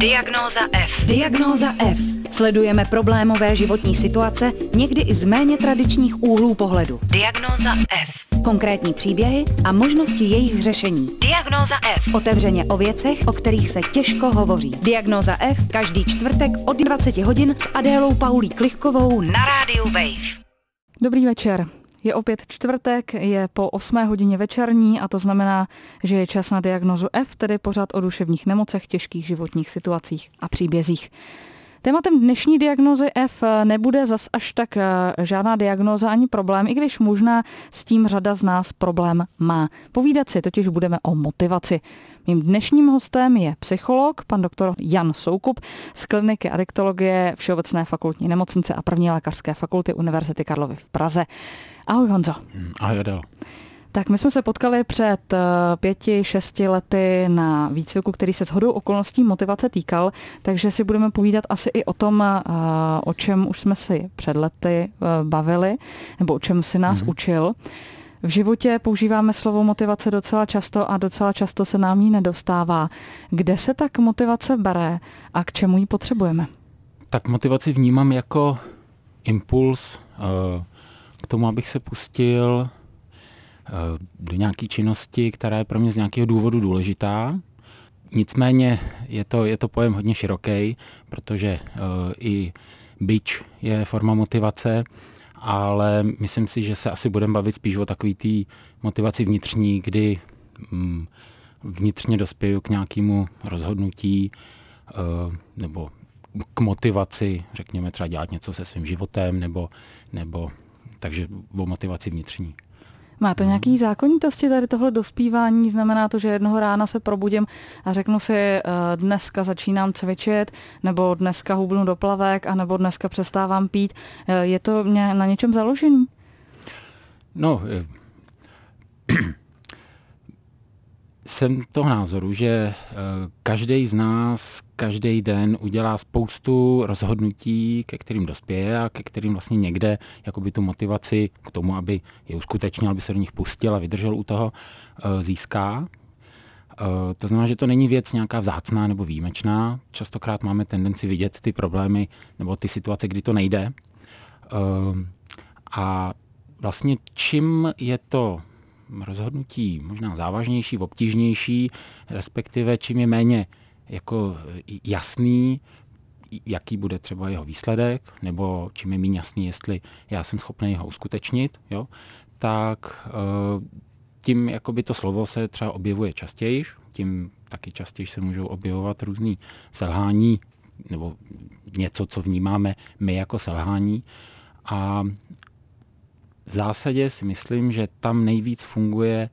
Diagnóza F. Diagnóza F. Sledujeme problémové životní situace, někdy i z méně tradičních úhlů pohledu. Diagnóza F. Konkrétní příběhy a možnosti jejich řešení. Diagnóza F. Otevřeně o věcech, o kterých se těžko hovoří. Diagnóza F každý čtvrtek od 20 hodin s Adélou Paulí Klichkovou na rádiu Wave. Dobrý večer. Je opět čtvrtek, je po 8 hodině večerní a to znamená, že je čas na diagnózu F, tedy pořád o duševních nemocech, těžkých životních situacích a příbězích. Tématem dnešní diagnózy F nebude zas až tak žádná diagnóza ani problém, i když možná s tím řada z nás problém má. Povídat si totiž budeme o motivaci. Mým dnešním hostem je psycholog, pan doktor Jan Soukup z kliniky adiktologie Všeobecné fakultní nemocnice a první lékařské fakulty Univerzity Karlovy v Praze. Ahoj Honzo. Ahoj Adélo. Tak my jsme se potkali před 5-6 lety na výcviku, který se shodou okolností motivace týkal, takže si budeme povídat asi i o tom, o čem už jsme si před lety bavili, nebo o čem si nás učil. V životě používáme slovo motivace docela často a docela často se nám jí nedostává. Kde se tak motivace bere a k čemu ji potřebujeme? Tak motivaci vnímám jako impuls k tomu, abych se pustil do nějaké činnosti, která je pro mě z nějakého důvodu důležitá. Nicméně je to pojem hodně široký, protože i bič je forma motivace, ale myslím si, že se asi budeme bavit spíš o takový té motivaci vnitřní, kdy vnitřně dospěju k nějakému rozhodnutí nebo k motivaci, řekněme třeba dělat něco se svým životem, nebo takže o motivaci vnitřní. Má to nějaký zákonitosti tady tohle dospívání? Znamená to, že jednoho rána se probudím a řeknu si, dneska začínám cvičit, nebo dneska hubnu do plavek, anebo dneska přestávám pít. Je to na něčem založený? No, jsem toho názoru, že každý z nás každý den udělá spoustu rozhodnutí, ke kterým dospěje a ke kterým vlastně někde jakoby tu motivaci k tomu, aby je uskutečnil, aby se do nich pustil a vydržel u toho, získá. To znamená, že to není věc nějaká vzácná nebo výjimečná. Častokrát máme tendenci vidět ty problémy nebo ty situace, kdy to nejde. A vlastně čím je to rozhodnutí možná závažnější, obtížnější, respektive čím je méně jako jasný, jaký bude třeba jeho výsledek, nebo čím je méně jasný, jestli já jsem schopný ho uskutečnit, jo, tak tím jakoby to slovo se třeba objevuje častěji, tím taky častěji se můžou objevovat různý selhání, nebo něco, co vnímáme my jako selhání. A v zásadě si myslím, že tam nejvíc funguje,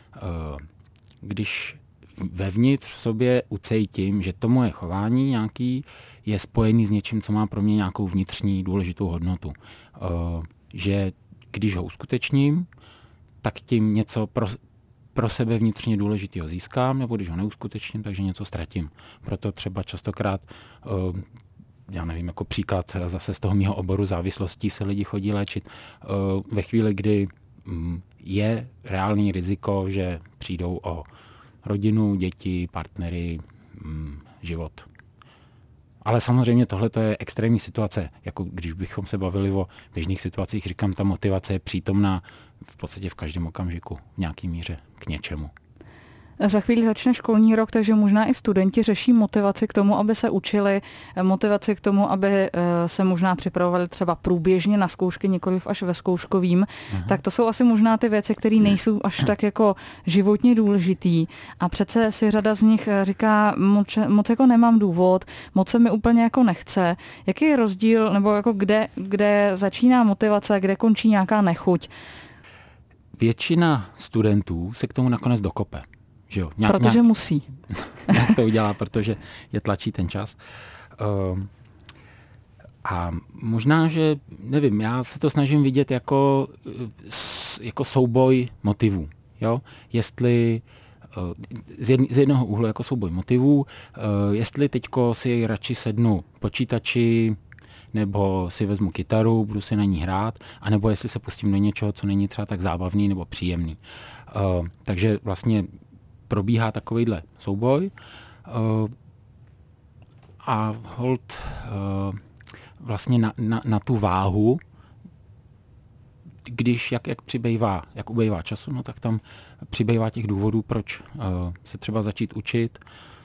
když vevnitř v sobě ucítím, že to moje chování nějaký je spojený s něčím, co má pro mě nějakou vnitřní důležitou hodnotu. Že když ho uskutečním, tak tím něco pro sebe vnitřně důležitého získám, nebo když ho neuskutečním, takže něco ztratím. Proto třeba častokrát já nevím, jako příklad zase z toho mého oboru závislostí se lidi chodí léčit ve chvíli, kdy je reálný riziko, že přijdou o rodinu, děti, partnery, život. Ale samozřejmě tohle je extrémní situace. Jako když bychom se bavili o běžných situacích, říkám, ta motivace je přítomná v podstatě v každém okamžiku v nějaký míře k něčemu. Za chvíli začne školní rok, takže možná i studenti řeší motivaci k tomu, aby se učili, motivaci k tomu, aby se možná připravovali třeba průběžně na zkoušky, nikoliv až ve zkouškovým. Tak to jsou asi možná ty věci, které nejsou až tak jako životně důležitý. A přece si řada z nich říká, moc jako nemám důvod, moc se mi úplně jako nechce. Jaký je rozdíl, nebo jako kde začíná motivace, kde končí nějaká nechuť? Většina studentů se k tomu nakonec dokope. Jo, protože musí. To udělá, protože je tlačí ten čas. A možná, že, nevím, já se to snažím vidět jako souboj motivů. Jo? Jestli z jednoho úhlu jako souboj motivů, jestli teďko si radši sednu počítači, nebo si vezmu kytaru, budu si na ní hrát, anebo jestli se pustím do něčeho, co není třeba tak zábavný nebo příjemný. Takže vlastně probíhá takovýhle souboj. a hold vlastně na tu váhu, když jak ubejvá času, no tak tam přibývá těch důvodů, proč se třeba začít učit.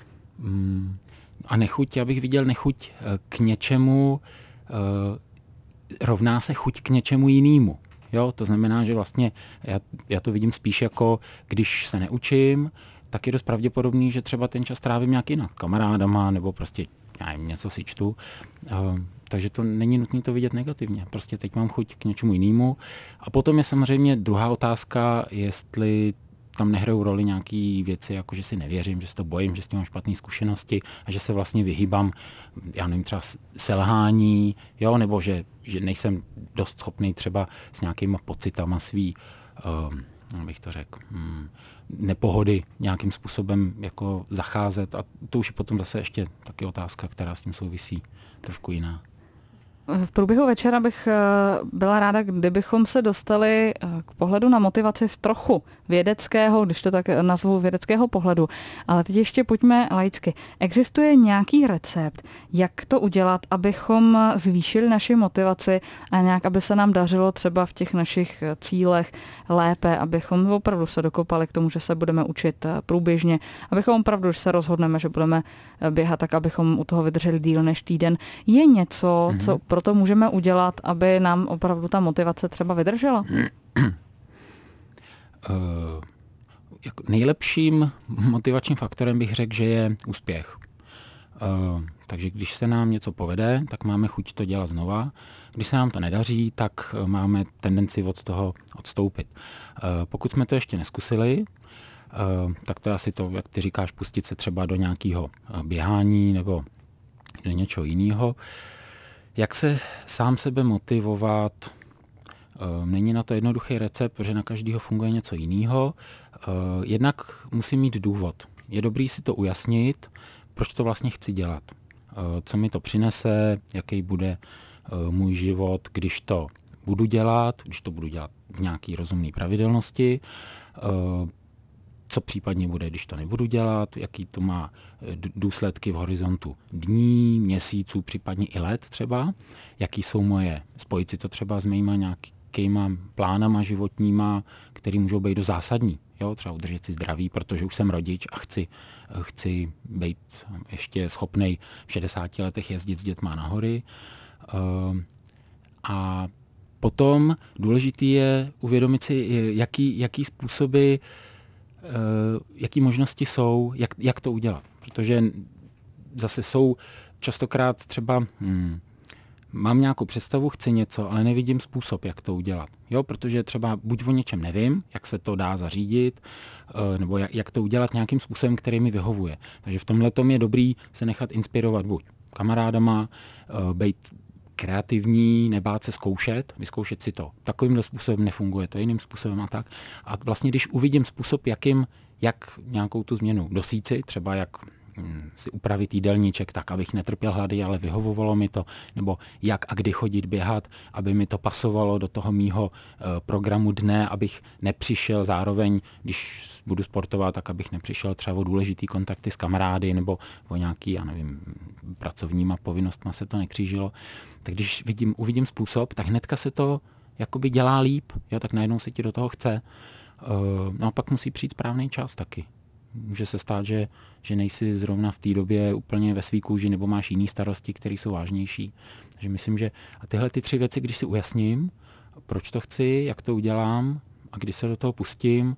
A nechuť, já bych viděl nechuť k něčemu, rovná se chuť k něčemu jinému. Jo, to znamená, že vlastně já to vidím spíš jako, když se neučím, tak je dost pravděpodobný, že třeba ten čas trávím nějak jinak, kamarádama, nebo prostě já nevím, něco si čtu. Takže to není nutné to vidět negativně. Prostě teď mám chuť k něčemu jinému. A potom je samozřejmě druhá otázka, jestli tam nehrajou roli nějaké věci, jako že si nevěřím, že si to bojím, že s tím mám špatné zkušenosti a že se vlastně vyhýbám, já nevím, třeba selhání, jo, nebo že nejsem dost schopný třeba s nějakýma pocitama svý, abych to řekl, nepohody nějakým způsobem jako zacházet. A to už je potom zase ještě taky otázka, která s tím souvisí trošku jiná. V průběhu večera bych byla ráda, kdybychom se dostali k pohledu na motivaci z trochu vědeckého, když to tak nazvu, vědeckého pohledu. Ale teď ještě pojďme laicky. Existuje nějaký recept, jak to udělat, abychom zvýšili naši motivaci a nějak, aby se nám dařilo třeba v těch našich cílech lépe, abychom opravdu se dokopali k tomu, že se budeme učit průběžně, abychom opravdu, když se rozhodneme, že budeme běhat, tak abychom u toho vydrželi díl než týden. Je něco, co proto můžeme udělat, aby nám opravdu ta motivace třeba vydržela? Nejlepším motivačním faktorem bych řekl, že je úspěch. Takže když se nám něco povede, tak máme chuť to dělat znova. Když se nám to nedaří, tak máme tendenci od toho odstoupit. Pokud jsme to ještě neskusili, tak to je asi to, jak ty říkáš, pustit se třeba do nějakého běhání nebo do něčeho jiného. Jak se sám sebe motivovat? Není na to jednoduchý recept, protože na každého funguje něco jiného. Jednak musí mít důvod. Je dobrý si to ujasnit, proč to vlastně chci dělat. Co mi to přinese, jaký bude můj život, když to budu dělat v nějaké rozumné pravidelnosti, co případně bude, když to nebudu dělat, jaký to má důsledky v horizontu dní, měsíců, případně i let třeba, jaký jsou moje, spojit si to třeba s mýma nějakýma plánama životníma, který můžou být do zásadní. Jo, třeba udržet si zdraví, protože už jsem rodič a chci být ještě schopnej v 60 letech jezdit s dětma na hory. A potom důležitý je uvědomit si, jaký způsoby, jaký možnosti jsou, jak to udělat. Protože zase jsou častokrát třeba, mám nějakou představu, chci něco, ale nevidím způsob, jak to udělat. Jo, protože třeba buď o něčem nevím, jak se to dá zařídit, nebo jak to udělat nějakým způsobem, který mi vyhovuje. Takže v tomhletom je dobrý se nechat inspirovat buď kamarádama, být kreativní, nebát se vyzkoušet si to. Takovýmhle způsobem nefunguje, to jiným způsobem a tak. A vlastně, když uvidím způsob, jak nějakou tu změnu dosíci, třeba jak si upravit jídelníček tak, abych netrpěl hlady, ale vyhovovalo mi to, nebo jak a kdy chodit běhat, aby mi to pasovalo do toho mýho programu dne, abych nepřišel zároveň, když budu sportovat, tak abych nepřišel třeba o důležitý kontakty s kamarády nebo o nějaký, já nevím, pracovníma povinnostma se to nekřížilo. Tak když uvidím způsob, tak hnedka se to jakoby dělá líp, jo, tak najednou se ti do toho chce. No a pak musí přijít správný čas taky. Může se stát, že nejsi zrovna v té době úplně ve svý kůži nebo máš jiný starosti, které jsou vážnější. Takže myslím, že a tyhle ty 3 věci, když si ujasním, proč to chci, jak to udělám a když se do toho pustím,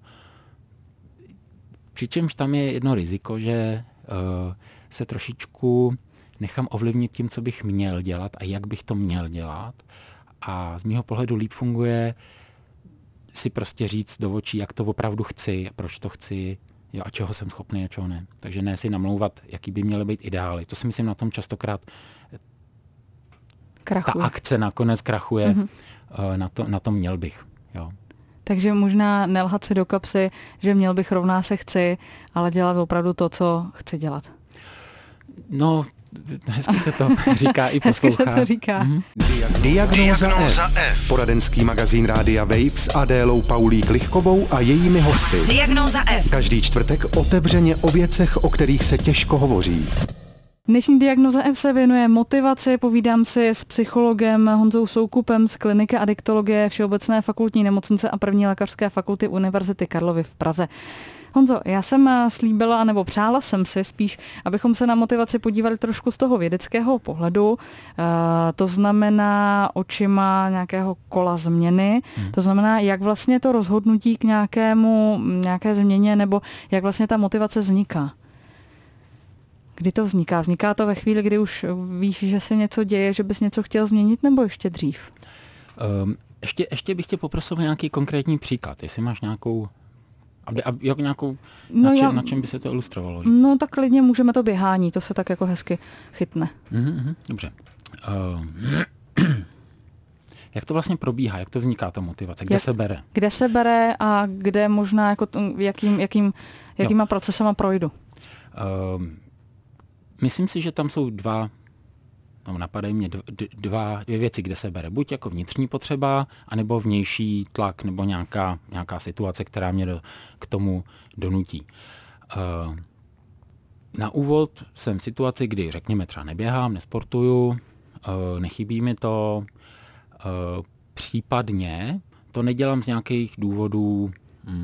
přičemž tam je jedno riziko, že se trošičku nechám ovlivnit tím, co bych měl dělat a jak bych to měl dělat. A z mýho pohledu líp funguje si prostě říct do očí, jak to opravdu chci a proč to chci, jo, a čeho jsem schopný a čeho ne. Takže ne si namlouvat, jaký by měly být ideály. To si myslím na tom častokrát krachuje. Ta akce nakonec krachuje. Na to měl bych. Jo. Takže možná nelhat si do kapsy, že měl bych rovná se chci, ale dělat opravdu to, co chci dělat. No, hezky se to říká i poslouchá. Hezky se to říká. Diagnóza F. Poradenský magazín Rádia Wave s Adélou Paulík-Lichkovou a jejími hosty. Diagnóza F. Každý čtvrtek otevřeně o věcech, o kterých se těžko hovoří. Dnešní Diagnoza F se věnuje motivaci, povídám si s psychologem Honzou Soukupem z kliniky adiktologie Všeobecné fakultní nemocnice a první lékařské fakulty Univerzity Karlovy v Praze. Honzo, já jsem slíbila, nebo přála jsem si spíš, abychom se na motivaci podívali trošku z toho vědeckého pohledu, to znamená očima nějakého kola změny, to znamená, jak vlastně to rozhodnutí k nějaké změně, nebo jak vlastně ta motivace vzniká. Kdy to vzniká? Vzniká to ve chvíli, kdy už víš, že se něco děje, že bys něco chtěl změnit, nebo ještě dřív? Ještě bych tě poprosil nějaký konkrétní příklad, jestli máš nějakou, na čem by se to ilustrovalo? No tak klidně můžeme to běhání, to se tak jako hezky chytne. Dobře. Jak to vlastně probíhá, jak to vzniká ta motivace, se bere? Kde se bere a kde možná jako jakýma procesama projdu? Myslím si, že tam jsou napadají mě dvě věci, kde se bere. Buď jako vnitřní potřeba, anebo vnější tlak, nebo nějaká situace, která mě k tomu donutí. Na úvod jsem v situaci, kdy řekněme třeba neběhám, nesportuju, nechybí mi to, případně to nedělám z nějakých důvodů,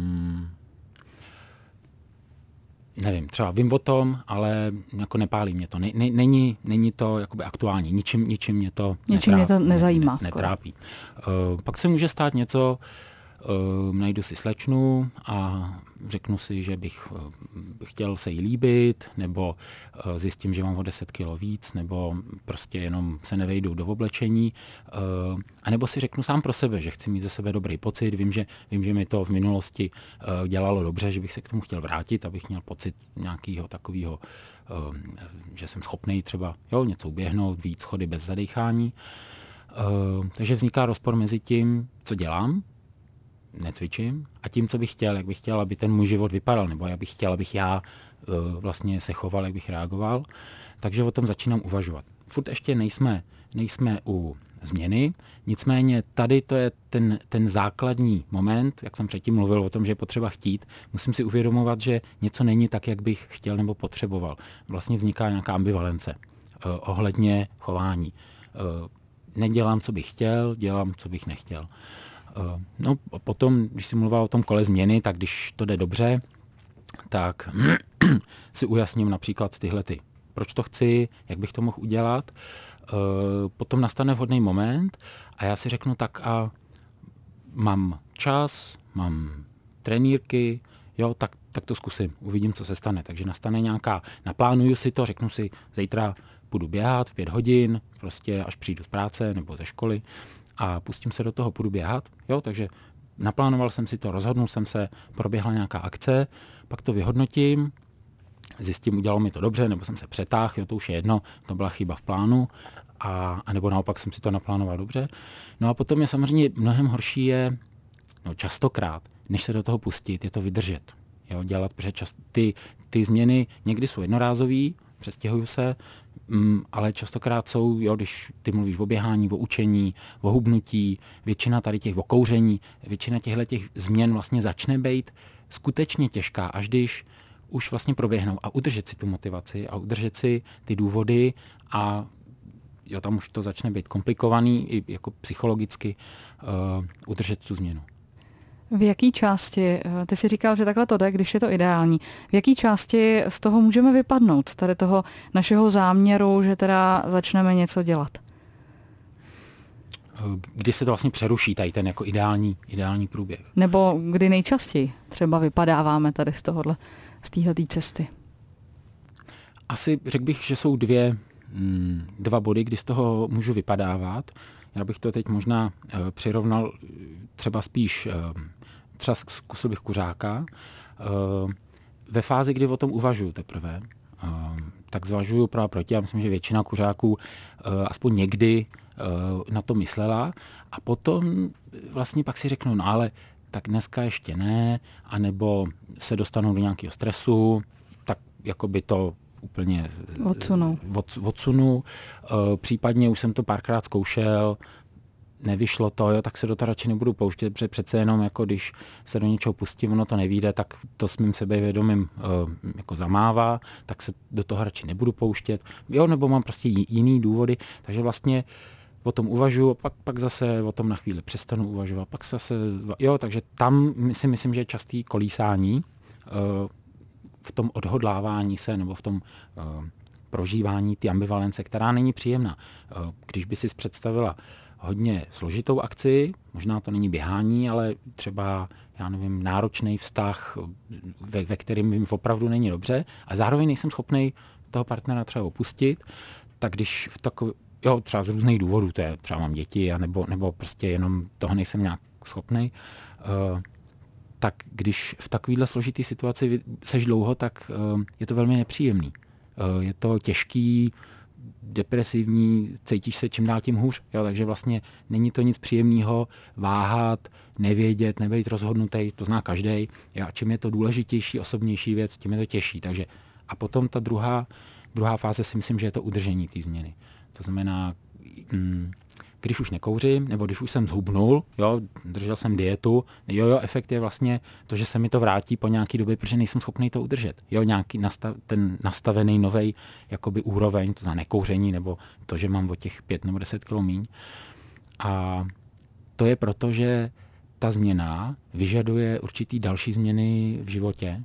nevím, třeba vím o tom, ale jako nepálí mě to. Není to jakoby aktuální, ničím mě to nezajímá. Netrápí. Pak se může stát něco, najdu si slečnu a řeknu si, že bych chtěl se jí líbit, nebo zjistím, že mám o 10 kilo víc, nebo prostě jenom se nevejdu do oblečení, anebo si řeknu sám pro sebe, že chci mít ze sebe dobrý pocit, vím, že mi to v minulosti dělalo dobře, že bych se k tomu chtěl vrátit, abych měl pocit nějakého takového, že jsem schopný třeba něco uběhnout, víc schody bez zadechání. Takže vzniká rozpor mezi tím, co dělám, necvičím, a tím, co bych chtěl, jak bych chtěl, aby ten můj život vypadal, nebo jak bych chtěl, abych já vlastně se choval, jak bych reagoval. Takže o tom začínám uvažovat. Furt ještě nejsme u změny, nicméně tady to je ten základní moment, jak jsem předtím mluvil o tom, že je potřeba chtít, musím si uvědomovat, že něco není tak, jak bych chtěl nebo potřeboval. Vlastně vzniká nějaká ambivalence ohledně chování. Nedělám, co bych chtěl, dělám, co bych nechtěl. No potom, když si mluvil o tom kole změny, tak když to jde dobře, tak si ujasním například tyhlety. Proč to chci, jak bych to mohl udělat. Potom nastane vhodný moment a já si řeknu tak a mám čas, mám trenýrky, tak to zkusím, uvidím, co se stane. Takže nastane naplánuju si to, řeknu si, zítra půjdu běhat v 5 hodin, prostě až přijdu z práce nebo ze školy a pustím se do toho, půjdu běhat. Takže naplánoval jsem si to, rozhodnul jsem se, proběhla nějaká akce, pak to vyhodnotím, zjistím, udělalo mi to dobře, nebo jsem se přetáhl, to už je jedno, to byla chyba v plánu, a nebo naopak jsem si to naplánoval dobře. No a potom je samozřejmě mnohem horší častokrát, než se do toho pustit, je to vydržet. Dělat, protože ty změny někdy jsou jednorázový, přestěhuju se, ale častokrát jsou, když ty mluvíš o běhání, o učení, o hubnutí, většina tady těch, o kouření, většina těch změn vlastně začne být skutečně těžká, až když už vlastně proběhnou, a udržet si tu motivaci a udržet si ty důvody a tam už to začne být komplikovaný i jako psychologicky udržet tu změnu. V jaký části, ty jsi říkal, že takhle to jde, když je to ideální, v jaký části z toho můžeme vypadnout, tady toho našeho záměru, že teda začneme něco dělat? Kdy se to vlastně přeruší, tady ten jako ideální průběh? Nebo kdy nejčastěji třeba vypadáváme tady z téhletý cesty? Asi řekl bych, že jsou dva body, kdy z toho můžu vypadávat. Já bych to teď možná přirovnal třeba spíš, třeba zkusil bych kuřáka. Ve fázi, kdy o tom uvažuji teprve, tak zvažuju pro a proti. Já myslím, že většina kuřáků aspoň někdy na to myslela. A potom vlastně pak si řeknu, ale tak dneska ještě ne, anebo se dostanou do nějakého stresu, tak jako by to úplně odsunu. Případně už jsem to párkrát zkoušel, nevyšlo to, jo, tak se do toho radši nebudu pouštět, protože přece jenom jako když se do něčeho pustím, ono to nevyjde, tak to s mým sebevědomím jako zamává, tak se do toho radši nebudu pouštět, jo, nebo mám prostě jiný důvody, takže vlastně o tom uvažuji, pak zase o tom na chvíli přestanu uvažovat, pak zase, jo, takže tam si myslím, že je častý kolísání v tom odhodlávání se, nebo v tom prožívání ty ambivalence, která není příjemná. Když by si představila hodně složitou akci, možná to není běhání, ale třeba, já nevím, náročný vztah, ve kterém opravdu není dobře, a zároveň nejsem schopný toho partnera třeba opustit, tak když v takový, jo, třeba z různých důvodů, to je, třeba mám děti, nebo prostě jenom toho nejsem nějak schopný, tak když v takovéhle složitý situaci seš dlouho, tak je to velmi nepříjemný. Je to těžký, depresivní, cítíš se čím dál tím hůř. Jo, takže vlastně není to nic příjemného váhat, nevědět, nebejt rozhodnutý, to zná každej. A čím je to důležitější, osobnější věc, tím je to těžší. Takže, a potom ta druhá fáze si myslím, že je to udržení té změny. To znamená, když už nekouřím, nebo když už jsem zhubnul, jo, držel jsem dietu, efekt je vlastně to, že se mi to vrátí po nějaký době, protože nejsem schopný to udržet. Jo, nějaký ten nastavený novej jakoby úroveň, to znamená nekouření, nebo to, že mám o těch 5 nebo 10 kg míň. A to je proto, že ta změna vyžaduje určitý další změny v životě,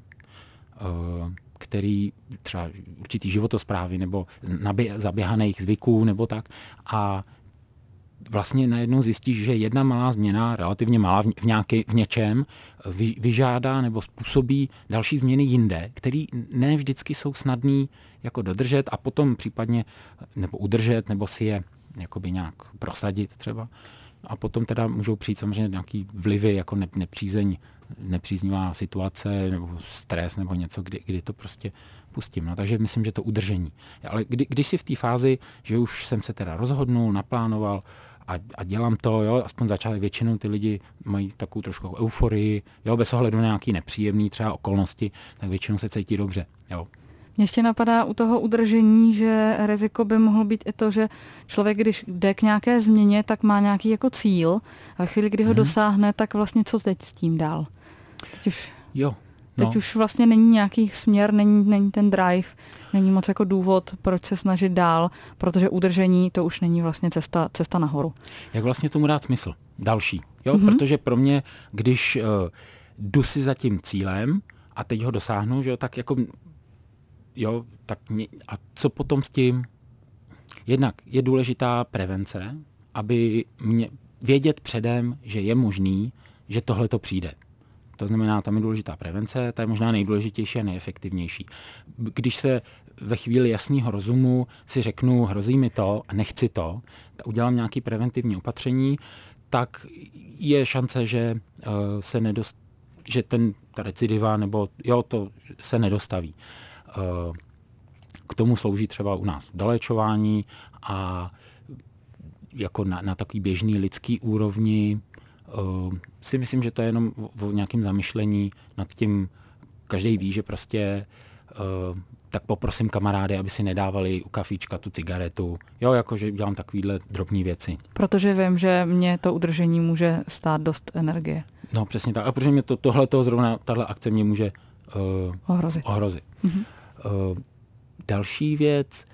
který třeba určitý životosprávy, nebo zaběhaných zvyků, nebo tak. A vlastně najednou zjistíš, že jedna malá změna, relativně malá v něčem, vyžádá nebo způsobí další změny jinde, které ne vždycky jsou snadný jako dodržet a potom případně nebo udržet, nebo si je jakoby nějak prosadit třeba. A potom teda můžou přijít samozřejmě nějaký vlivy, jako nepříznivá situace, nebo stres, nebo něco, kdy to prostě pustím. No, takže myslím, že to udržení. Ale když si v té fázi, že už jsem se teda rozhodnul, naplánoval a dělám to, jo, aspoň začátek většinou ty lidi mají takovou trošku euforii, jo, bez ohledu na nějaký nepříjemný třeba okolnosti, tak většinou se cítí dobře, jo. Mně ještě napadá u toho udržení, že riziko by mohlo být i to, že člověk, když jde k nějaké změně, tak má nějaký jako cíl a ve chvíli, kdy ho dosáhne, tak vlastně co teď s tím dál? Teď už vlastně není nějaký směr, není ten drive, není moc jako důvod, proč se snažit dál, protože udržení to už není vlastně cesta nahoru. Jak vlastně tomu dát smysl? Další. Jo? Protože pro mě, když jdu si za tím cílem a teď ho dosáhnu, že jo, tak jako jo, tak a co potom s tím? Jednak je důležitá prevence, aby mě vědět předem, že je možný, že tohle to přijde. To znamená, tam je důležitá prevence, ta je možná nejdůležitější a nejefektivnější. Když se ve chvíli jasného rozumu si řeknu, hrozí mi to a nechci to, udělám nějaké preventivní opatření, tak je šance, že že ta recidiva nebo to se nedostaví. K tomu slouží třeba u nás doléčování a jako na takový běžný lidský úrovni si myslím, že to je jenom o nějakém zamyšlení nad tím, každý ví, že prostě tak poprosím kamarády, aby si nedávali u kafíčka tu cigaretu. Jo, jakože dělám takovýhle drobné věci. Protože vím, že mě to udržení může stát dost energie. No přesně tak. A protože mě tahle akce mě může ohrozit. Mm-hmm. Další věc,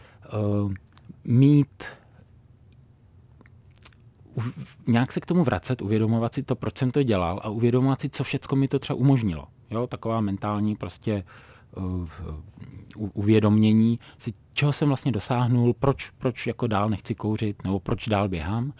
nějak se k tomu vracet, uvědomovat si to, proč jsem to dělal a uvědomovat si, co všecko mi to třeba umožnilo. Jo, taková mentální prostě uvědomění si, čeho jsem vlastně dosáhnul, proč jako dál nechci kouřit, nebo proč dál běhám.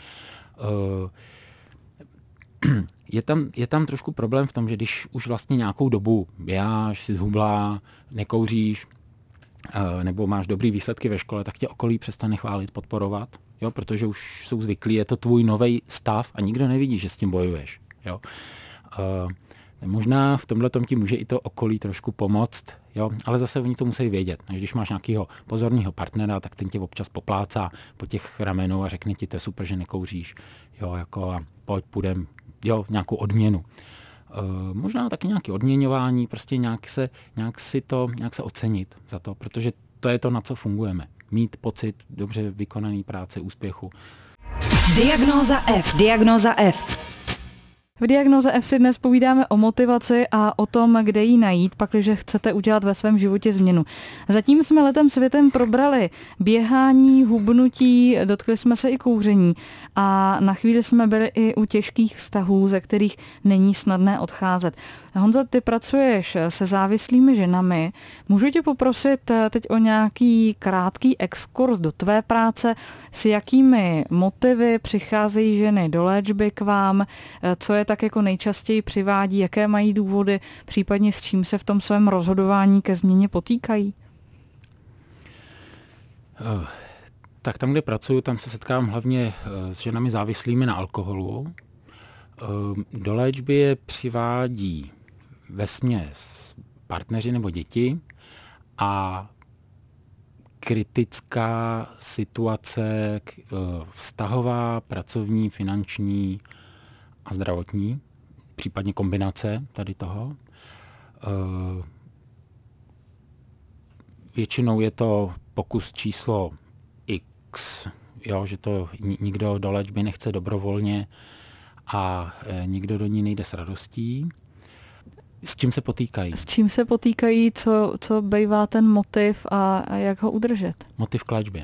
Je tam trošku problém v tom, že když už vlastně nějakou dobu běháš, jsi zhublá, nekouříš, nebo máš dobrý výsledky ve škole, tak tě okolí přestane chválit, podporovat, jo, protože už jsou zvyklí, je to tvůj nový stav a nikdo nevidí, že s tím bojuješ. Jo. Možná v tomhletom ti může i to okolí trošku pomoct, jo, ale zase oni to musí vědět. Když máš nějakého pozorného partnera, tak ten tě občas poplácá po těch ramenou a řekne ti, to je super, že nekouříš, jo, jako a půjdem, jo, nějakou odměnu. Možná taky nějaké odměňování, prostě nějak se ocenit za to, protože to je to, na co fungujeme. Mít pocit dobře vykonaný práce, úspěchu. Diagnóza F. Diagnóza F. V Diagnóze F si dnes povídáme o motivaci a o tom, kde ji najít, pakliže chcete udělat ve svém životě změnu. Zatím jsme letem světem probrali běhání, hubnutí, dotkli jsme se i kouření a na chvíli jsme byli i u těžkých vztahů, ze kterých není snadné odcházet. Honzo, ty pracuješ se závislými ženami. Můžu tě poprosit teď o nějaký krátký exkurs do tvé práce, s jakými motivy přicházejí ženy do léčby k vám, co je tak jako nejčastěji přivádí, jaké mají důvody, případně s čím se v tom svém rozhodování ke změně potýkají? Tak tam, kde pracuju, tam se setkám hlavně s ženami závislými na alkoholu. Do léčby je přivádí vesměs partneři nebo děti a kritická situace vztahová, pracovní, finanční a zdravotní, případně kombinace tady toho. Většinou je to pokus číslo X, jo, že to nikdo do léčby nechce dobrovolně a nikdo do ní nejde s radostí. S čím se potýkají? S čím se potýkají, co bývá ten motiv a jak ho udržet? Motiv k léčbě.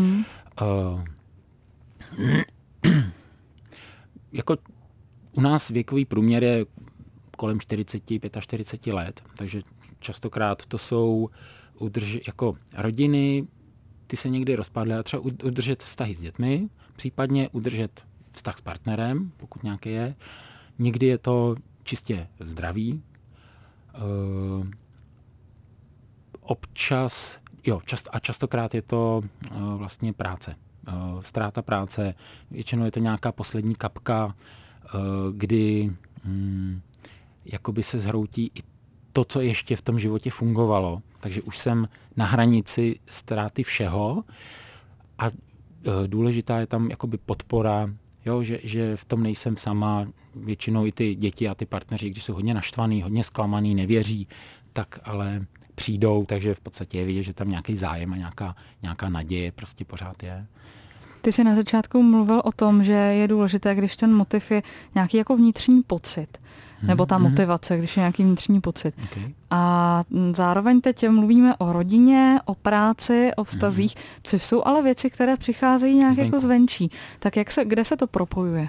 Jako u nás věkový průměr je kolem 45 let, takže častokrát to jsou jako rodiny, ty se někdy rozpadly a třeba udržet vztahy s dětmi, případně udržet vztah s partnerem, pokud nějaký je. Někdy je to čistě zdraví. Občas, častokrát je to vlastně práce. Ztráta práce, většinou je to nějaká poslední kapka, kdy jakoby se zhroutí i to, co ještě v tom životě fungovalo. Takže už jsem na hranici ztráty všeho a důležitá je tam jakoby podpora, jo, že v tom nejsem sama. Většinou i ty děti a ty partneři, když jsou hodně naštvaný, hodně zklamaný, nevěří, tak ale přijdou, takže v podstatě je vidět, že tam nějaký zájem a nějaká naděje prostě pořád je. Ty jsi na začátku mluvil o tom, že je důležité, když ten motiv je nějaký jako vnitřní pocit, nebo ta motivace, když je nějaký vnitřní pocit. Okay. A zároveň teď mluvíme o rodině, o práci, o vztazích, což jsou ale věci, které přicházejí nějak jako zvenčí. Tak kde se to propojuje?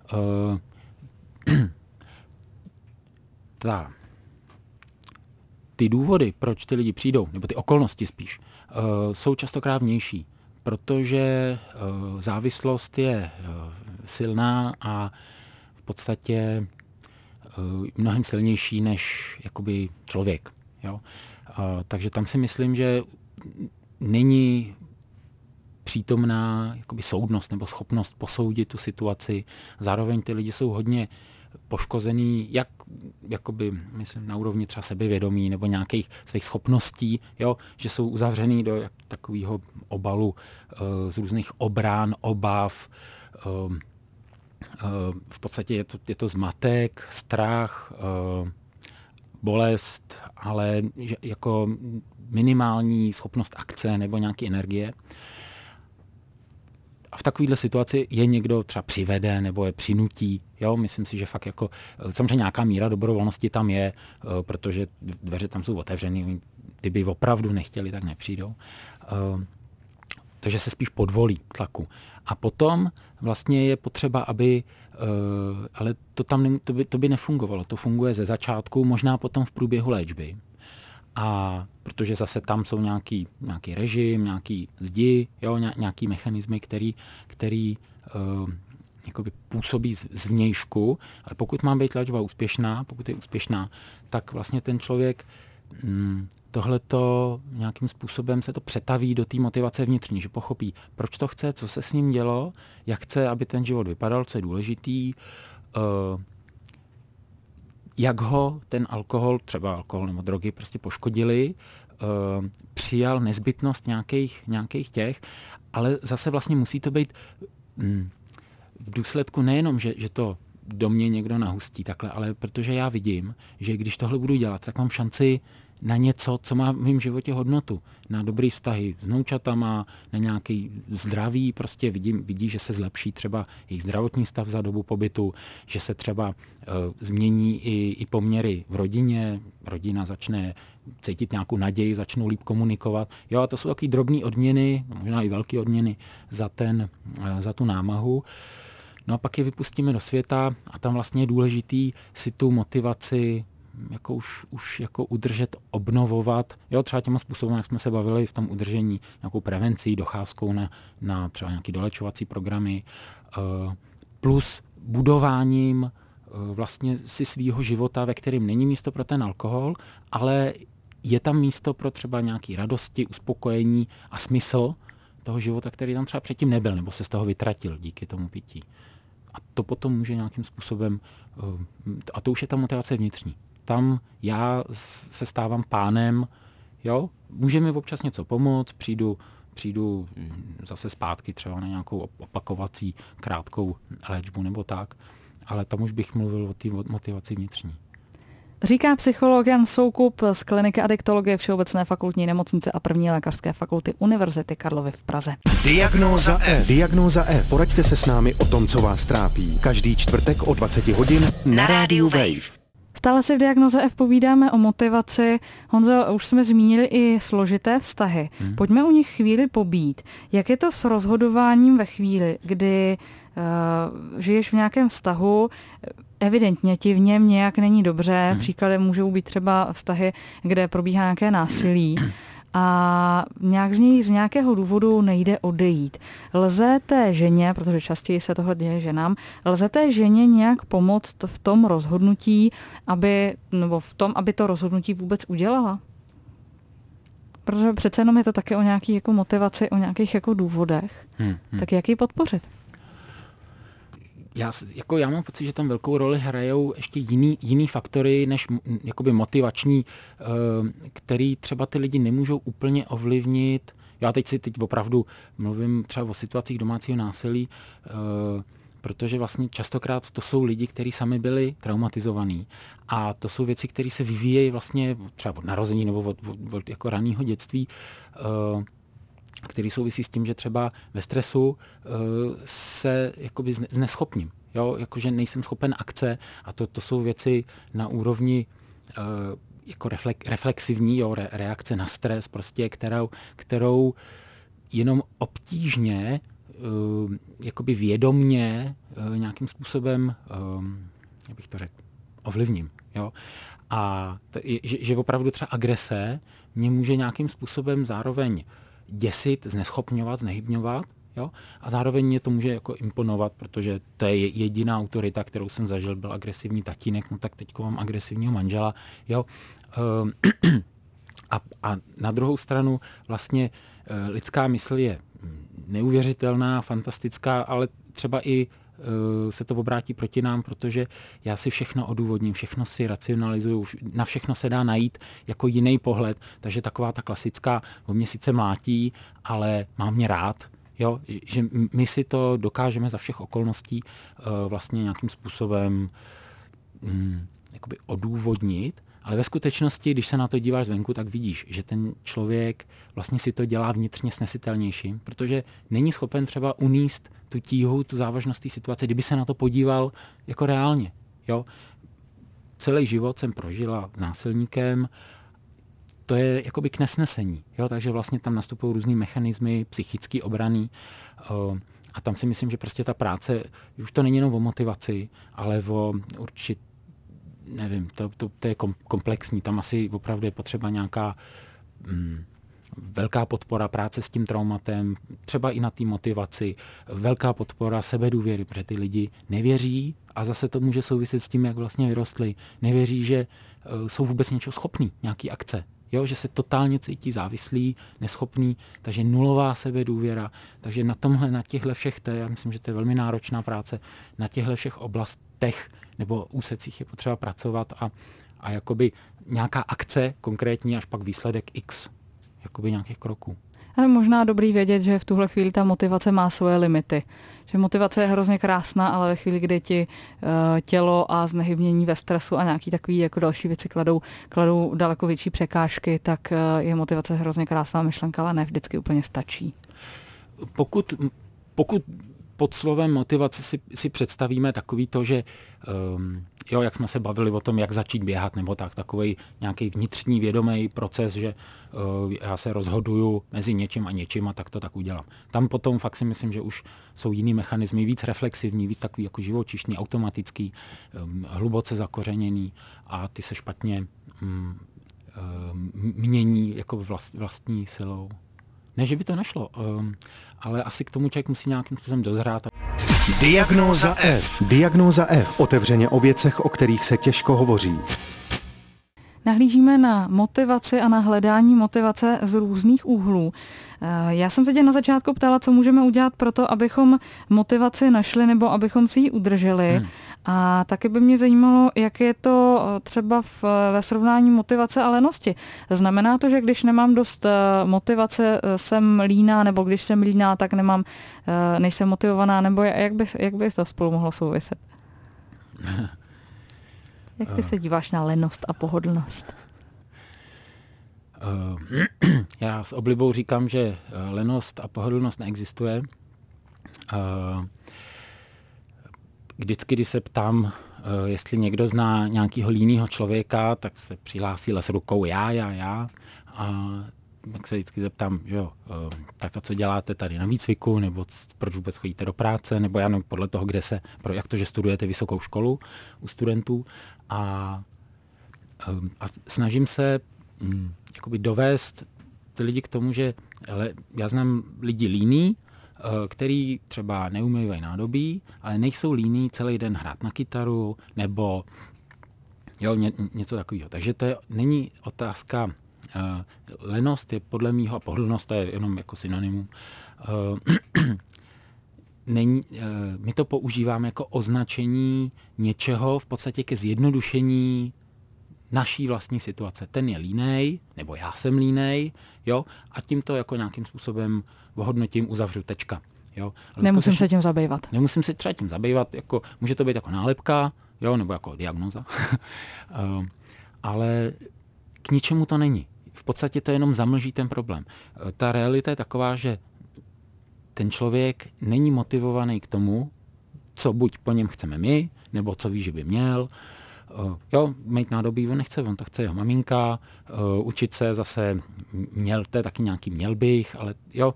Ty důvody, proč ty lidi přijdou, nebo ty okolnosti spíš, jsou častokrát vnější, protože závislost je silná a v podstatě mnohem silnější než jakoby člověk. Jo? Takže tam si myslím, že není přítomná jakoby soudnost nebo schopnost posoudit tu situaci. Zároveň ty lidi jsou hodně poškozený, jak jakoby, myslím, na úrovni třeba sebevědomí nebo nějakých svých schopností, jo? Že jsou uzavřený do takového obalu z různých obrán, obav. V podstatě je to zmatek, strach, bolest, ale jako minimální schopnost akce nebo nějaké energie. A v takovéhle situaci je někdo třeba přivede nebo je přinutí. Jo? Myslím si, že fakt jako, samozřejmě nějaká míra dobrovolnosti tam je, protože dveře tam jsou otevřené, kdyby opravdu nechtěli, tak nepřijdou. Takže se spíš podvolí tlaku. A potom vlastně je potřeba, aby, ale to by nefungovalo. To funguje ze začátku, možná potom v průběhu léčby. A protože zase tam jsou nějaký režim, nějaký zdi, jo, nějaký mechanismy, který jakoby působí zvnějšku, ale pokud má být léčba úspěšná, pokud je úspěšná, tak vlastně ten člověk tohleto nějakým způsobem se to přetaví do té motivace vnitřní, že pochopí, proč to chce, co se s ním dělo, jak chce, aby ten život vypadal, co je důležitý, jak ho ten alkohol, třeba alkohol nebo drogy prostě poškodili, přijal nezbytnost nějakých těch, ale zase vlastně musí to být v důsledku nejenom, že to do mě někdo nahustí takhle, ale protože já vidím, že když tohle budu dělat, tak mám šanci na něco, co má v mém životě hodnotu. Na dobrý vztahy s vnoučatama, na nějaký zdraví, prostě vidí, že se zlepší třeba jejich zdravotní stav za dobu pobytu, že se třeba změní i poměry v rodině, rodina začne cítit nějakou naději, začnou líp komunikovat. Jo, a to jsou taky drobné odměny, možná i velké odměny za tu námahu. No a pak je vypustíme do světa a tam vlastně je důležitý si tu motivaci jako už jako udržet, obnovovat. Jo, třeba těma způsobem, jak jsme se bavili v tom udržení, nějakou prevencí, docházkou na třeba nějaké dolečovací programy, plus budováním vlastně si svýho života, ve kterém není místo pro ten alkohol, ale je tam místo pro třeba nějaké radosti, uspokojení a smysl toho života, který tam třeba předtím nebyl, nebo se z toho vytratil díky tomu pití. A to potom může nějakým způsobem, a to už je ta motivace vnitřní. Tam já se stávám pánem, jo, může mi občas něco pomoct, přijdu zase zpátky třeba na nějakou opakovací krátkou léčbu nebo tak, ale tam už bych mluvil o té motivaci vnitřní. Říká psycholog Jan Soukup z kliniky adiktologie Všeobecné fakultní nemocnice a první lékařské fakulty Univerzity Karlovy v Praze. Diagnóza F. Diagnóza F. Poraďte se s námi o tom, co vás trápí. Každý čtvrtek od 20 hodin na rádiu Wave. Stále si v Diagnoze F povídáme o motivaci. Honzo, už jsme zmínili i složité vztahy. Pojďme u nich chvíli pobít. Jak je to s rozhodováním ve chvíli, kdy žiješ v nějakém vztahu, evidentně ti v něm nějak není dobře, příkladem můžou být třeba vztahy, kde probíhá nějaké násilí a nějak z něj z nějakého důvodu nejde odejít. Lze té ženě, protože častěji se tohle děje ženám, lze té ženě nějak pomoct v tom rozhodnutí, aby to rozhodnutí vůbec udělala? Protože přece jenom je to také o nějaký jako motivaci, o nějakých jako důvodech. Tak jak ji podpořit? Já mám pocit, že tam velkou roli hrajou ještě jiný faktory než jakoby motivační, který třeba ty lidi nemůžou úplně ovlivnit. Já teď opravdu mluvím třeba o situacích domácího násilí, protože vlastně častokrát to jsou lidi, kteří sami byli traumatizovaní. A to jsou věci, které se vyvíjejí vlastně třeba od narození nebo od jako raného dětství, který souvisí s tím, že třeba ve stresu se jakoby zneschopním. Jo? Jakože nejsem schopen akce a to jsou věci na úrovni jako reflexivní, jo? Reakce na stres, prostě, kterou jenom obtížně, jakoby vědomně nějakým způsobem, jak bych to řekl, ovlivním. Jo? A že opravdu třeba agrese mě může nějakým způsobem zároveň děsit, zneschopňovat, znehybňovat, jo? A zároveň mě to může jako imponovat, protože to je jediná autorita, kterou jsem zažil, byl agresivní tatínek, no tak teďko mám agresivního manžela, jo? A na druhou stranu vlastně lidská mysl je neuvěřitelná, fantastická, ale třeba i se to obrátí proti nám, protože já si všechno odůvodním, všechno si racionalizuju, na všechno se dá najít jako jiný pohled, takže taková ta klasická, o mě sice mlátí, ale má mě rád, jo? Že my si to dokážeme za všech okolností vlastně nějakým způsobem jakoby odůvodnit, ale ve skutečnosti, když se na to díváš zvenku, tak vidíš, že ten člověk vlastně si to dělá vnitřně snesitelnějším, protože není schopen třeba unést tu tíhu, tu závažnost té situace, kdyby se na to podíval jako reálně. Jo? Celý život jsem prožila s násilníkem, to je jakoby k nesnesení. Jo? Takže vlastně tam nastupují různý mechanismy, psychický obrany a tam si myslím, že prostě ta práce, už to není jenom o motivaci, ale o nevím, to je komplexní, tam asi opravdu je potřeba nějaká velká podpora práce s tím traumatem, třeba i na té motivaci, velká podpora sebedůvěry, protože ty lidi nevěří a zase to může souviset s tím, jak vlastně vyrostli. Nevěří, že jsou vůbec něčeho schopní, nějaký akce, jo? Že se totálně cítí závislí, neschopní, takže nulová sebedůvěra. Takže na tomhle, na těchto všech, já myslím, že to je velmi náročná práce, na těchto všech oblastech nebo úsecích je potřeba pracovat a jakoby nějaká akce konkrétní, až pak výsledek X. Jakoby nějakých kroků. Ale možná dobrý vědět, že v tuhle chvíli ta motivace má svoje limity. že motivace je hrozně krásná, ale ve chvíli, kdy ti tělo a znehybnění ve stresu a nějaký takový jako další věci kladou daleko větší překážky, tak je motivace hrozně krásná myšlenka, ale ne vždycky úplně stačí. Pokud pod slovem motivace si představíme takový to, že jak jsme se bavili o tom, jak začít běhat, nebo takový nějaký vnitřní vědomý proces, že já se rozhoduju mezi něčím a něčím a tak to tak udělám. Tam potom fakt si myslím, že už jsou jiný mechanismy, víc reflexivní, víc takový jako živočišný, automatický, hluboce zakořeněný a ty se špatně mění jako vlastní silou. Ne, že by to nešlo, ale asi k tomu člověk musí nějakým způsobem dozrát. Diagnóza F. Diagnóza F. Otevřeně o věcech, o kterých se těžko hovoří. Nahlížíme na motivaci a na hledání motivace z různých úhlů. Já jsem se tě na začátku ptala, co můžeme udělat pro to, abychom motivaci našli nebo abychom si ji udrželi. A taky by mě zajímalo, jak je to třeba ve srovnání motivace a lenosti. Znamená to, že když nemám dost motivace, jsem líná, nebo když jsem líná, tak nejsem motivovaná, nebo jak by to spolu mohlo souviset? Jak ty se díváš na lenost a pohodlnost? Já s oblibou říkám, že lenost a pohodlnost neexistuje. Vždycky, když se ptám, jestli někdo zná nějakého línýho člověka, tak se přihlásí les rukou já. A tak se vždycky zeptám, že jo, tak a co děláte tady na výcviku, nebo proč vůbec chodíte do práce, nebo já nevím, podle toho, jak to, že studujete vysokou školu u studentů. A snažím se jakoby dovést ty lidi k tomu, že já znám lidi líný, který třeba neumývají nádobí, ale nejsou líní celý den hrát na kytaru, nebo něco takového. Takže to není otázka. Lenost je podle mýho, a pohodlnost to je jenom jako synonymum. My to používáme jako označení něčeho v podstatě ke zjednodušení naší vlastní situace. Ten je línej, nebo já jsem línej, jo, a tím to jako nějakým způsobem ohodnotím, uzavřu, tečka. Jo. Nemusím se tím zabývat. Nemusím se třeba tím zabývat, jako, může to být jako nálepka, jo, nebo jako diagnóza, ale k ničemu to není. V podstatě to jenom zamlží ten problém. Ta realita je taková, že ten člověk není motivovaný k tomu, co buď po něm chceme my, nebo co ví, že by měl. Mít nádobí, on nechce, on to chce jeho maminka, učit se zase to je taky nějaký měl bych, ale jo.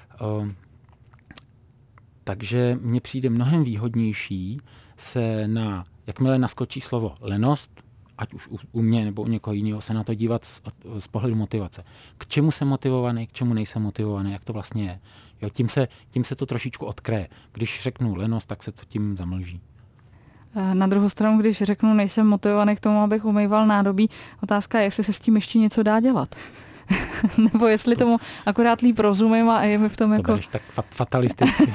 Takže mně přijde mnohem výhodnější se jakmile naskočí slovo lenost, ať už u mě nebo u někoho jiného, se na to dívat z pohledu motivace. K čemu jsem motivovaný, k čemu nejsem motivovaný, jak to vlastně je. Jo, tím se to trošičku odkryje. Když řeknu lenost, tak se to tím zamlží. Na druhou stranu, když řeknu, nejsem motivovaný k tomu, abych umýval nádobí, otázka je, jestli se s tím ještě něco dá dělat. Nebo jestli tomu akorát líp rozumím a je mi v tom jako... To budeš tak fatalisticky.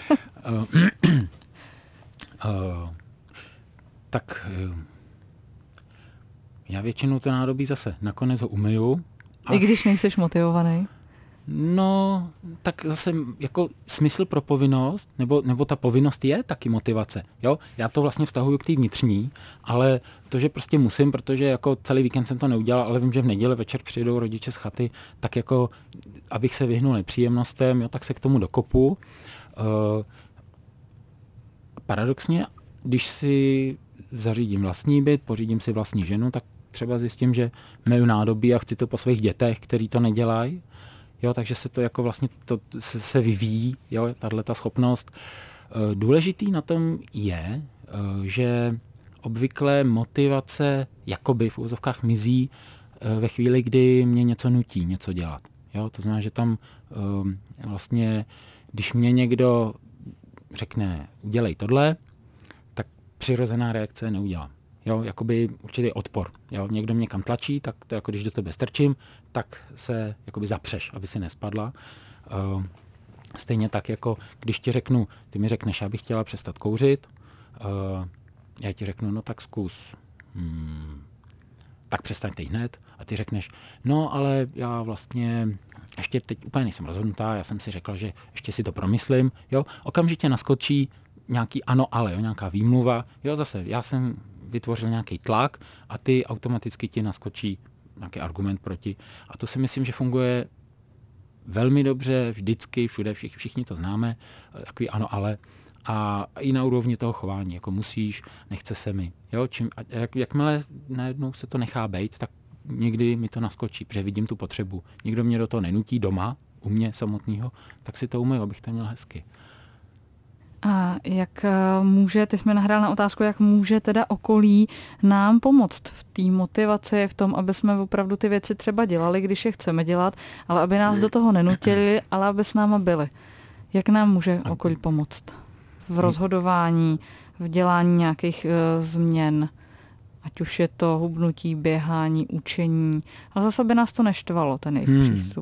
Já většinou to nádobí zase nakonec ho umyju. I když nejseš motivovaný? No, tak zase jako smysl pro povinnost, nebo ta povinnost je taky motivace. Jo? Já to vlastně vztahuju k té vnitřní, ale to, že prostě musím, protože jako celý víkend jsem to neudělal, ale vím, že v neděli večer přijdou rodiče z chaty, tak jako, abych se vyhnul nepříjemnostem, jo, tak se k tomu dokopu. Paradoxně, když si zařídím vlastní byt, pořídím si vlastní ženu, tak třeba zjistím, že meju nádobí a chci to po svých dětech, který to nedělají. Jo, takže se to jako vlastně se vyvíjí, jo, tato schopnost. Důležitý na tom je, že obvykle motivace jakoby v úvozovkách mizí ve chvíli, kdy mě něco nutí něco dělat. Jo, to znamená, že tam vlastně, když mě někdo řekne udělej tohle, tak přirozená reakce neudělám. Jo, jakoby určitý odpor. Jo, někdo mě kam tlačí, tak to jako když do tebe strčím, tak se jakoby zapřeš, aby si nespadla. Stejně tak, jako když ti řeknu, ty mi řekneš, já bych chtěla přestat kouřit, já ti řeknu, no tak zkus, tak přestaň teď hned, a ty řekneš, no ale já vlastně ještě teď úplně nejsem rozhodnutá, já jsem si řekla, že ještě si to promyslím, jo, okamžitě naskočí nějaký ano, ale, jo, nějaká výmluva, jo, zase já jsem vytvořil nějaký tlak a ty automaticky ti naskočí nějaký argument proti. A to si myslím, že funguje velmi dobře, vždycky, všude, všichni to známe, takový ano, ale. A i na úrovni toho chování, jako musíš, nechce se mi. Jo? Jakmile najednou se to nechá bejt, tak někdy mi to naskočí, protože vidím tu potřebu. Nikdo mě do toho nenutí doma, u mě samotného, tak si to umyju, abych to měl hezky. A jak může, ty jsi mi nahrál na otázku, jak může teda okolí nám pomoct v té motivaci, v tom, aby jsme opravdu ty věci třeba dělali, když je chceme dělat, ale aby nás do toho nenutili, ale aby s náma byli. Jak nám může okolí pomoct v rozhodování, v dělání nějakých změn, ať už je to hubnutí, běhání, učení, ale zase by nás to neštvalo, ten jejich přístup.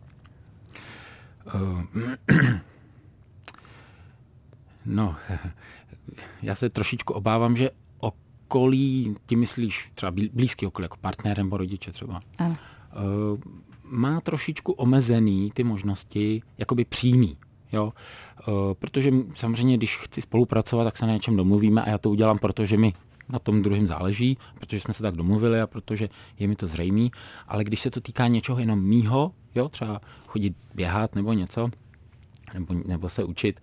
No, já se trošičku obávám, že okolí, ty myslíš třeba blízký okolí, jako partner nebo rodiče třeba, ano. Má trošičku omezený ty možnosti, jakoby přímý. Jo? Protože samozřejmě, když chci spolupracovat, tak se na něčem domluvíme a já to udělám, protože mi na tom druhém záleží, protože jsme se tak domluvili a protože je mi to zřejmý. Ale když se to týká něčeho jenom mýho, jo? Třeba chodit běhat nebo něco, nebo se učit,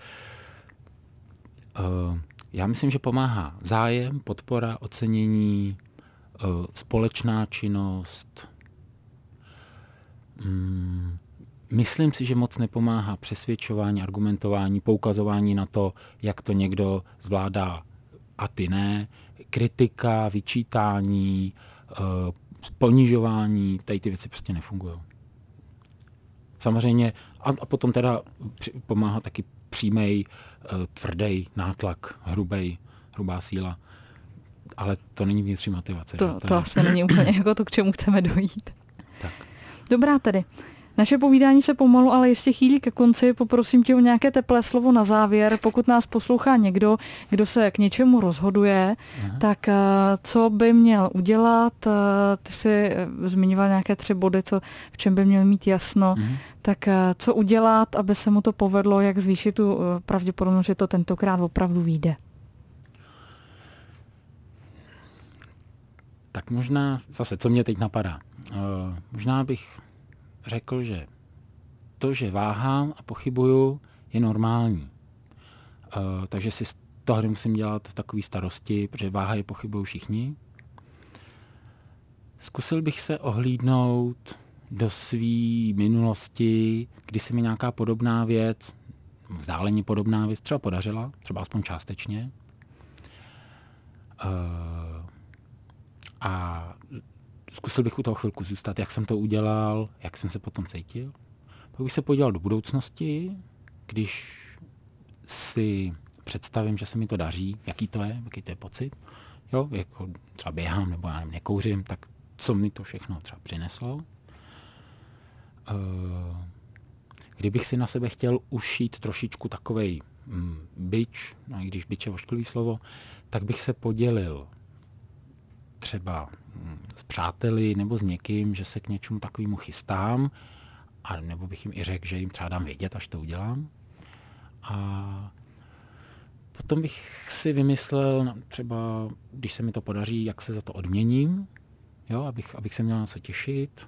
já myslím, že pomáhá zájem, podpora, ocenění, společná činnost. Myslím si, že moc nepomáhá přesvědčování, argumentování, poukazování na to, jak to někdo zvládá a ty ne, kritika, vyčítání, ponižování, tady ty věci prostě nefungují. Samozřejmě, a potom teda pomáhá taky přímej, tvrdý nátlak, hrubá síla, ale to není vnitřní motivace. To asi není úplně jako to, k čemu chceme dojít. Tak. Dobrá tedy. Naše povídání se pomalu, ale jistě chýlí ke konci. Poprosím tě o nějaké teplé slovo na závěr. Pokud nás poslouchá někdo, kdo se k něčemu rozhoduje, tak co by měl udělat? Ty jsi zmiňoval nějaké 3 body, v čem by měl mít jasno. Tak co udělat, aby se mu to povedlo, jak zvýšit tu pravděpodobnost, že to tentokrát opravdu vyjde? Tak možná, zase, co mě teď napadá? Možná bych řekl, že to, že váhám a pochybuju, je normální. Takže si z toho nemusím dělat takový starosti, protože váhají, pochybují všichni. Zkusil bych se ohlídnout do své minulosti, kdy se mi nějaká podobná věc, vzdáleně podobná věc třeba podařila, třeba aspoň částečně. A zkusil bych u toho chvilku zůstat, jak jsem to udělal, jak jsem se potom cítil. Pak bych se podíval do budoucnosti, když si představím, že se mi to daří, jaký to je pocit. Jo, jako třeba běhám nebo já nevím, nekouřím, tak co mi to všechno třeba přineslo. Kdybych si na sebe chtěl ušít trošičku takovej bič, no i když bič je ošklivý slovo, tak bych se podělil třeba s přáteli nebo s někým, že se k něčemu takovému chystám, a nebo bych jim i řekl, že jim třeba dám vědět, až to udělám. A potom bych si vymyslel, třeba když se mi to podaří, jak se za to odměním, jo, abych se měl na co těšit.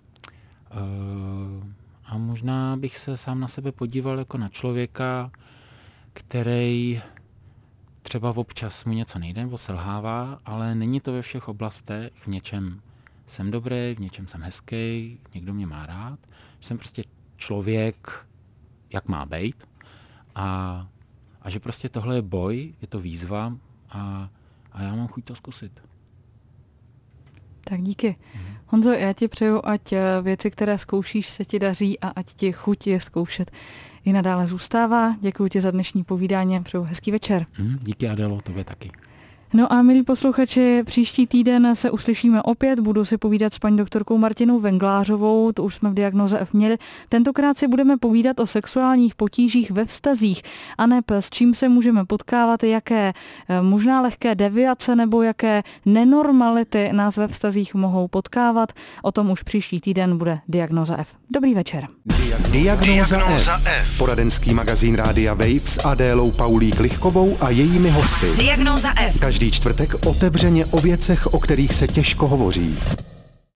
A možná bych se sám na sebe podíval jako na člověka, který třeba občas mu něco nejde nebo selhává, ale není to ve všech oblastech. V něčem jsem dobrý, v něčem jsem hezký, někdo mě má rád. Jsem prostě člověk, jak má být. A že prostě tohle je boj, je to výzva a já mám chuť to zkusit. Tak díky. Honzo, já ti přeju, ať věci, které zkoušíš, se ti daří a ať ti chuť je zkoušet i nadále zůstává. Děkuji ti za dnešní povídání a přeju hezký večer. Díky, Adelo, tobě taky. No a milí posluchači, příští týden se uslyšíme opět, budu si povídat s paní doktorkou Martinou Venglářovou, to už jsme v Diagnoze F měli. Tentokrát si budeme povídat o sexuálních potížích ve vztazích. Aneb, s čím se můžeme potkávat, jaké možná lehké deviace nebo jaké nenormality nás ve vztazích mohou potkávat. O tom už příští týden bude Diagnoza F. Dobrý večer. Diagnoza F. Poradenský magazín Rádia Wave s Adélou Paulík-Lichkovou a jejími hosty. Diagnoza F. Každý čtvrtek otevřeně o věcech, o kterých se těžko hovoří.